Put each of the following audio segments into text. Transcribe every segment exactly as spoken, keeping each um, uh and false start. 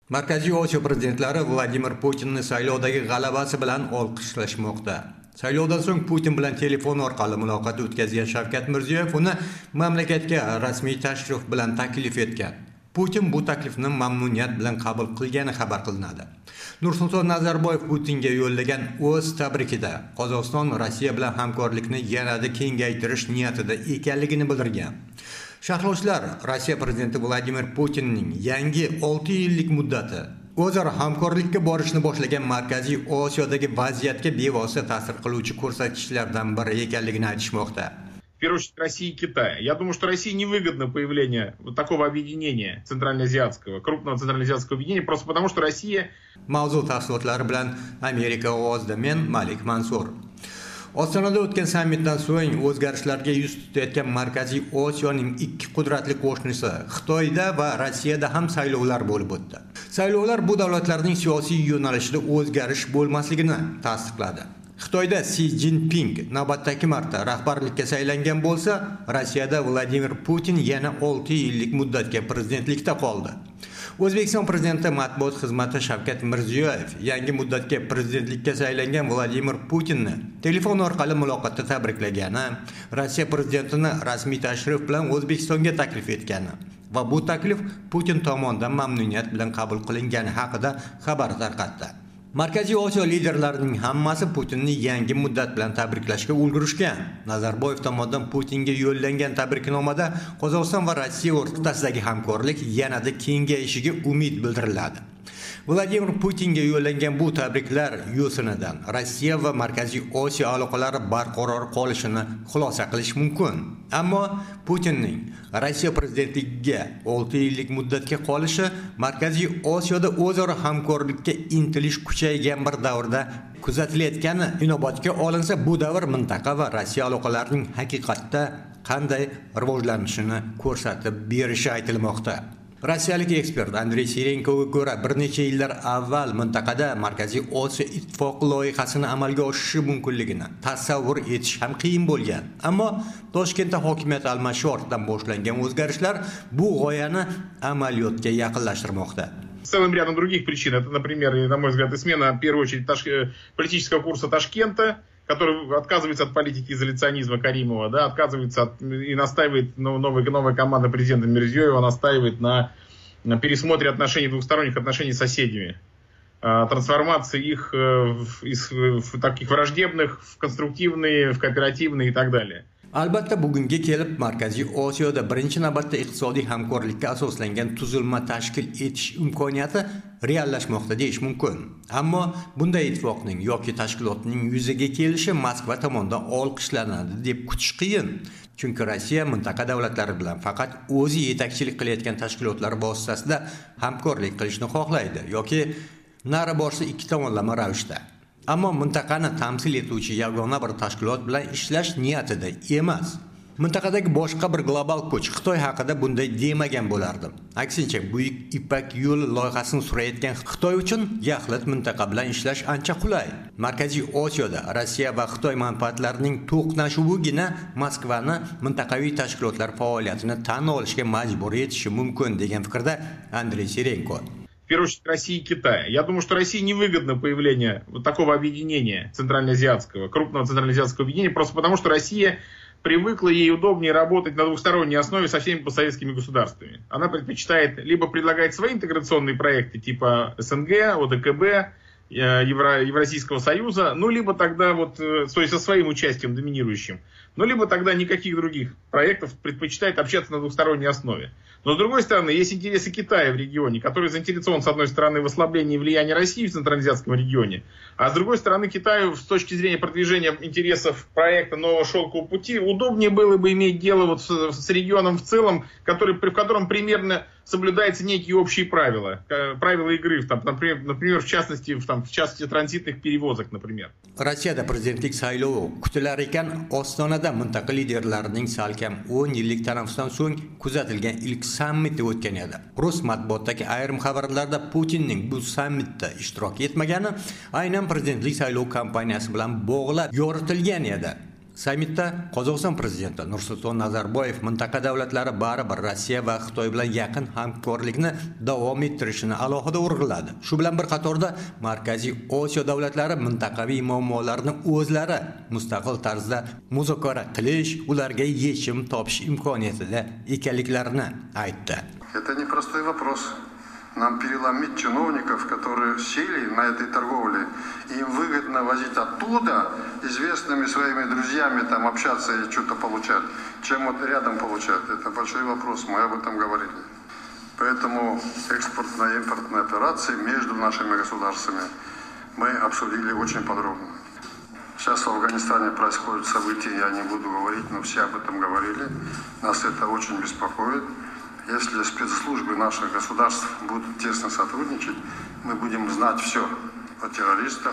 Markaziy Osiyo prezidentlari Vladimir Putinni saylovdagi g'alabasi bilan olqishlashmoqda. Saylovdan so'ng Putin bilan telefon orqali muloqot o'tkazgan Shavkat Mirziyoyev uni mamlakatga rasmiy tashrif bilan taklif etgan. Putin bu taklifni mamnuniyat bilan qabul qilgani xabar qilinadi. Nursulton Nazarboyev Putinga yo'llagan o'z tabrikida Qozog'iston Rossiya bilan hamkorlikni yanada kengaytirish niyatida ekanligini bildirgan. Sharhlovchilar Rossiya prezidenti Vladimir Putinning yangi olti yillik muddati o'zaro hamkorlikka borishni boshlagan Markaziy Osiyodagi vaziyatga bevosita ta'sir qiluvchi ko'rsatkichlardan biri ekanligini aytishmoqda. В первую очередь России и Китая. Я думаю, что России невыгодно появление вот такого объединения центральноазиатского, крупного центральноазиатского объединения, просто потому что Россия... Mavzu tafsilotlari bilan Amerika ovozida men Malik Mansur. Ostonada o'tgan sammitdan so'ng o'zgarishlarga yuz tutayotgan Markaziy Osiyoning ikki qudratli qo'shnisi Xitoyda va Rossiyada ham saylovlar bo'lib o'tdi. Saylovlar bu davlatlarning siyosiy yo'nalishida o'zgarish bo'lmasligini tasdiqladi. Xitoyda Si Jinping navbatdagi marta rahbarlikka saylangan bo'lsa, Rossiyada Vladimir Putin yana olti yillik muddatga prezidentlikda qoldi. O'zbekiston prezidenti matbuot xizmati Shavkat Mirziyoyev yangi muddatga prezidentlikka saylangan Vladimir Putinni telefon orqali muloqotda tabriklagani, Rossiya prezidentini rasmiy tashrif bilan O'zbekistonga taklif etgani va bu taklif Putin tomonidan mamnuniyat bilan qabul qilingani haqida xabar tarqatdi. Markaziy Osiyo liderlarining hammasi Putinni yangi muddat bilan tabriklashga ulgurishgan. Nazarboyev tomonidan Putinga yo'llangan tabriknomada Qozog'iston va Rossiya o'rtasidagi hamkorlik yanada kengayishiga umid bildiriladi. Vladimir Putinga yo'llangan bu tabriklar yo'sinidan Rossiya va Markaziy Osiyo aloqalari barqaror qolishini xulosa qilish mumkin. Ammo Putinning Rossiya prezidentligiga olti yillik muddatga qolishi Markaziy Osiyoda o'zaro hamkorlikka intilish kuchaygan bir davrda kuzatilayotgani inobatga olinsa, bu davr mintaqa va Rossiya aloqalarining haqiqatda qanday rivojlanishini ko'rsatib berishi aytilmoqda. Rossiyalik ekspert Andrey Sirenkoga ko'ra, bir necha yillar avval mintaqada Markaziy Osiyo ittifoqi loyihasini amalga oshirishi mumkinligini tasavvur etish ham qiyin bo'lgan. Ammo Toshkentda hokimiyat almashishi ortidan boshlangan o'zgarishlar bu g'oyani amaliyotga yaqinlashtirmoqda. Целым рядом других причин. Это, например, на мой взгляд, смена, в первую очередь, таш... политического курса Ташкента, который отказывается от политики изоляционизма Каримова, да, отказывается от, и настаивает, ну, новая, новая команда президента Мирзиёева настаивает на, на пересмотре отношений, двухсторонних отношений с соседями, а, трансформации их в, из в таких враждебных, в конструктивные, в кооперативные и так далее. Albatta bugunga kelib Markaziy Osiyoda birinchi navbatda iqtisodiy hamkorlikka asoslangan tuzilma tashkil etish imkoniyati reallashmoqda deyish mumkin. Ammo bunday ittifoqning yoki tashkilotning yuzaga kelishi Moskva tomonidan olqishlanadi deb kutish qiyin. Chunki Rossiya mintaqa davlatlari bilan faqat o'zi yetakchilik qilayotgan tashkilotlar vositasida hamkorlik qilishni xohlaydi yoki nari borsa ikki tomonlama ravishda. Ammo mintaqani tamsil etuvchi yagona bir tashkilot bilan ishlash niyatida emas. Mintaqadagi boshqa bir global kuch Xitoy haqida bunday demagan bo'lardim. Aksincha, Buyuk Ipak yo'li loyihasini surayotgan Xitoy uchun yaxlit mintaqa bilan ishlash ancha qulay. Markaziy Osiyoda Rossiya va Xitoy manfaatlarining to'qnashuvigina Moskvani mintaqaviy tashkilotlar faoliyatini tan olishga majbur etishi mumkin degan fikrda Andrey Sirenko. В первую очередь России и Китая. Я думаю, что России невыгодно появление вот такого объединения центральноазиатского, крупного центральноазиатского объединения, просто потому что Россия привыкла, ей удобнее работать на двухсторонней основе со всеми постсоветскими государствами. Она предпочитает либо предлагать свои интеграционные проекты типа СНГ, ОДКБ, Евро, Евразийского союза, ну либо тогда вот, то есть со своим участием доминирующим, ну либо тогда никаких других проектов, предпочитает общаться на двухсторонней основе. Но с другой стороны, есть интересы Китая в регионе, который заинтересован с одной стороны в ослаблении влияния России в центральноазиатском регионе, а с другой стороны Китаю с точки зрения продвижения интересов проекта нового шелкового пути удобнее было бы иметь дело вот с, с регионом в целом, который, в котором примерно соблюдаются некие общие правила, правила игры, там, например, например, в частности, в, там, в частности транзитных перевозок, например. Rossiyada prezidentlik saylovi kutilar ekan, Ostonada mintaqa liderlarining salkam o'n yillik tanaffusdan so'ng kuzatilgan ilk sammiti o'tgan edi. Rus matbuotidagi ayrim xabarlarda Putinning bu sammitda ishtirok etmagani aynan prezidentlik saylov kampaniyasi bilan bog'lab yoritilgan edi. Sammitda Qozog'iston prezidenti Nursulton Nazarboyev mintaqa davlatlari baribir Rossiya va Xitoy bilan yaqin hamkorlikni davom ettirishini alohida urg'uladi. Shu bilan bir qatorda Markaziy Osiyo davlatlari mintaqaviy muammolarni o'zlari mustaqil tarzda muzokara qilish, ularga yechim topish imkoniyatida ekanliklarini aytdi. Это непростой вопрос. Нам переломить чиновников, которые сели на этой торговле, и им выгодно возить оттуда известными своими друзьями там общаться и что-то получать, чем вот рядом получать. Это большой вопрос, мы об этом говорили. Поэтому экспортно-импортные операции между нашими государствами мы обсудили очень подробно. Сейчас в Афганистане происходят события, я не буду говорить, но все об этом говорили. Нас это очень беспокоит. Если спецслужбы наших государств будут тесно сотрудничать, мы будем знать все о террористах,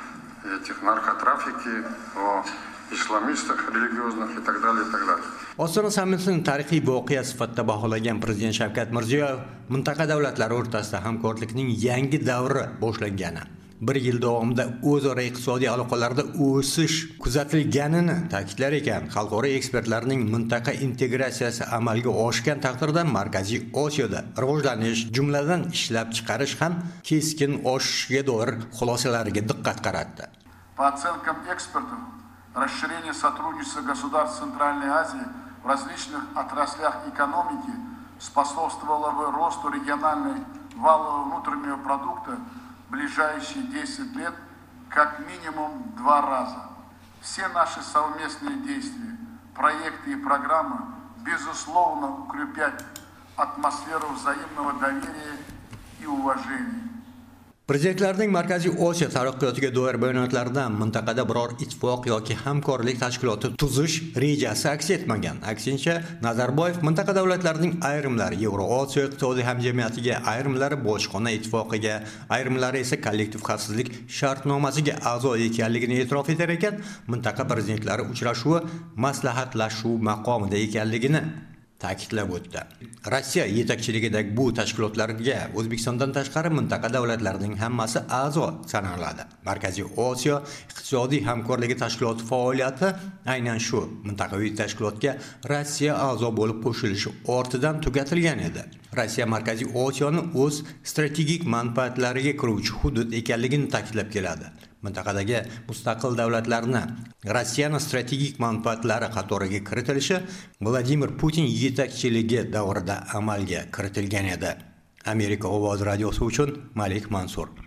этих наркотрафике, о исламистах религиозных и так далее, и так далее. Ostona sammitining tarixiy voqea sifatida baholagan Prezident Shavkat Mirziyoyev mintaqa davlatlari o'rtasida hamkorlikning yangi davri boshlangani, bir yil davomida o'zaro iqtisodiy aloqalarda o'sish kuzatilganini ta'kidlar ekan. Xalqaro ekspertlarning mintaqa integratsiyasi amalga oshgan taqdirda Markaziy Osiyoda rivojlanish, jumladan ishlab chiqarish ham keskin oshishiga doir xulosalariga diqqat qaratdi. По оценкам экспертов, расширение сотрудничества государств Центральной Азии в различных отраслях экономики способствовало бы росту региональной валового внутреннего продукта в ближайшие десять лет как минимум два раза. Все наши совместные действия, проекты и программы безусловно укрепят атмосферу взаимного доверия и уважения. Prezidentlarning Markaziy Osiyo taraqqiyotiga doir bayonotlaridan mintaqada biror ittifoq yoki hamkorlik tashkiloti tuzish rejasi aks etmagan. Aksincha, Nazarboyev mintaqa davlatlarining ayrimlari Yevroosiyo iqtisodiy hamjamiyatiga, ayrimlari bojxona ittifoqiga, ayrimlari esa kollektiv xavfsizlik shartnomasiga a'zo ekanligini e'tirof etar ekan, mintaqa prezidentlari uchrashuvi maslahatlashuv maqomida ekanligini ta'kidlab o'tdi. Rossiya yetakchiligidagi bu tashkilotlarga O'zbekistondan tashqari mintaqa davlatlarining hammasi a'zo sanaladi. Markaziy Osiyo iqtisodiy hamkorligi tashkiloti faoliyati aynan shu mintaqaviy tashkilotga Rossiya a'zo bo'lib qo'shilishi ortidan tugatilgan edi. Rossiya Markaziy Osiyoni o'z strategik manfaatlariga kiruvchi hudud ekanligini ta'kidlab keladi. Mintaqadagi mustaqil davlatlarni Rossiyaning strategik manfaatlari qatoriga kiritilishi Vladimir Putin yetakchiligi davrida amalga kiritilgan edi. Amerika ovoz radiosi uchun Malik Mansur.